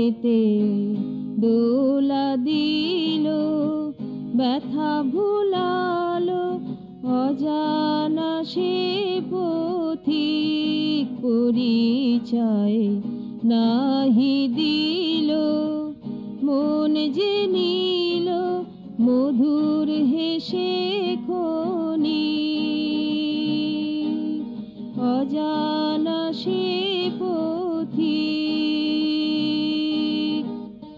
মনেতে দোলা দিল, ব্যথা ভুলালো অজানা সে পথিক, পরিচয় নাহি দিল মন যে নিল মধুর হেসে খনি, অজানা সে পথিক।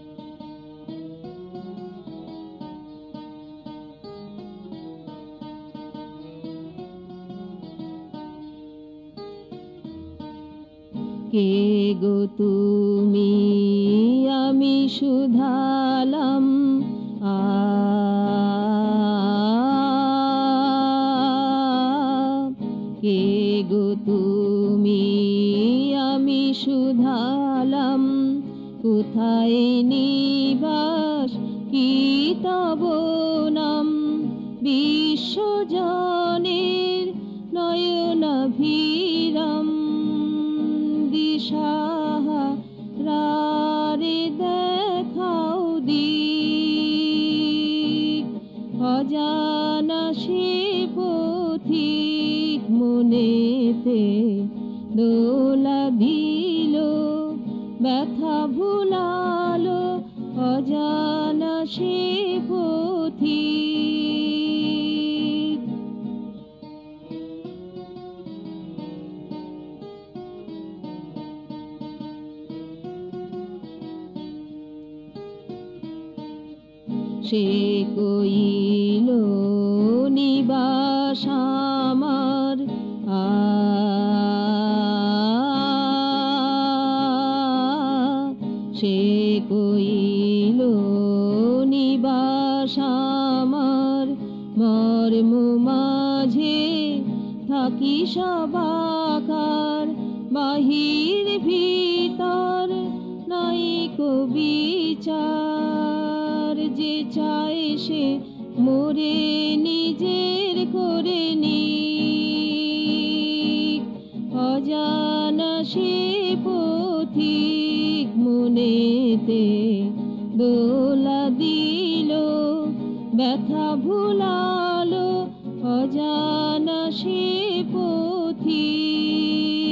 কে গো তুমি, আমি শুধালাম, কে গো তুমি, আমি শুধালাম, কোথায় নিবাস কি তব নাম, বিশ্বজনের নয়নাভিরাম, দিশাহারারে দেখাও দিক, অজানা সে পথিক মনেতে দোলা দিল, ব্যথা ভুলালো অজানা সে পথিক। সে কইল নিবাস আমার, সে কইল নিবাস আমার, মর্ম মাঝে থাকি সবাকার, বাহির ভিতর নাই কো বিচার, যে চায় সে মোরে নিজের করে নিক, অজানা সে পথিক মনেতে দোলা দিল, ব্যথা ভুলালো অজানা সে পথিক।